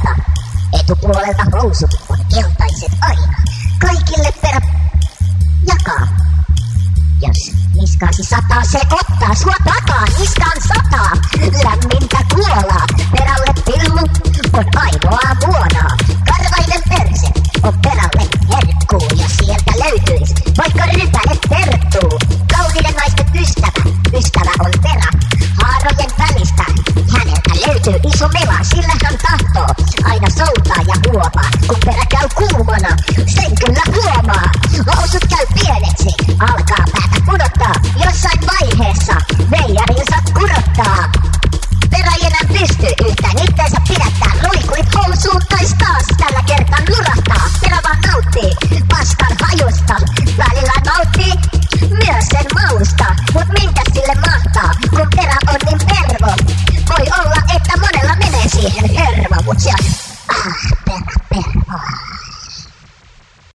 jalka. Etupuolelta housut on keltaiset aina. Kaikille perä jakaa. Jos niskaasi sataa, se ottaa sua takaa. Niskaan sataa, lämmintä kuolaa. Perälle pilmu on ainoa muonaa. Karvainen perse on perälle herkkuu. Ja sieltä löytyis vaikka rypäle terttuu. Kauniiden naisten ystävä on perä. Haarojen välistä häneltä löytyy iso mela. Sillä hän tahtoo aina soutaa ja huomaa. Kun perä käy kuumana, sen kyllä huomaa. Housut